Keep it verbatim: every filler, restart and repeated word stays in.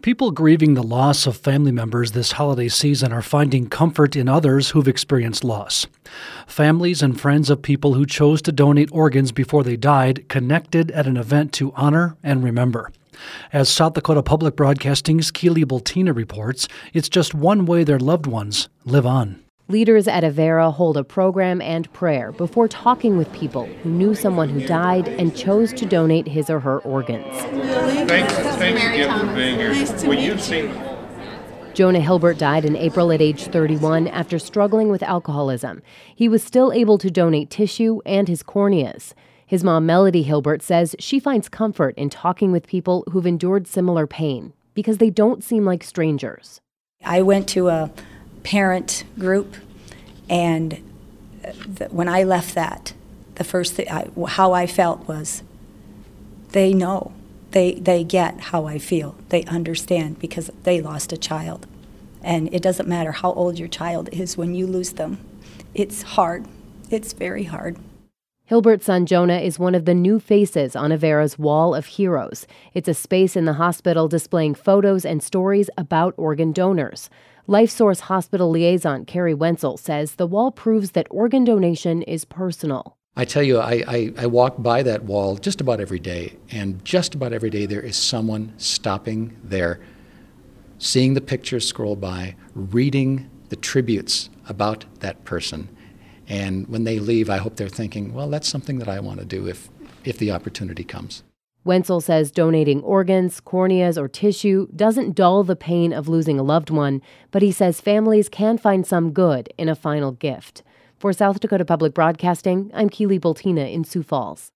People grieving the loss of family members this holiday season are finding comfort in others who've experienced loss. Families and friends of people who chose to donate organs before they died connected at an event to honor and remember. As South Dakota Public Broadcasting's Keely Bultina reports, it's just one way their loved ones live on. Leaders at Avera hold a program and prayer before talking with people who knew someone who died and chose to donate his or her organs. Thanks, thanks again for being here. Nice to Well, meet you've you. seen Jonah Hilbert died in April at age thirty-one after struggling with alcoholism. He was still able to donate tissue and his corneas. His mom, Melody Hilbert, says she finds comfort in talking with people who've endured similar pain because they don't seem like strangers. I went to a parent group, and th- when I left that, the first thing, I, how I felt was, they know, they they get how I feel, they understand because they lost a child, and it doesn't matter how old your child is when you lose them. It's hard. It's very hard. Hilbert's son Jonah is one of the new faces on Avera's Wall of Heroes. It's a space in the hospital displaying photos and stories about organ donors. LifeSource Hospital liaison Carrie Wenzel says the wall proves that organ donation is personal. I tell you, I, I, I walk by that wall just about every day, and just about every day there is someone stopping there, seeing the pictures scroll by, reading the tributes about that person. And when they leave, I hope they're thinking, well, that's something that I want to do if, if the opportunity comes. Wenzel says donating organs, corneas, or tissue doesn't dull the pain of losing a loved one, but he says families can find some good in a final gift. For South Dakota Public Broadcasting, I'm Keely Bultina in Sioux Falls.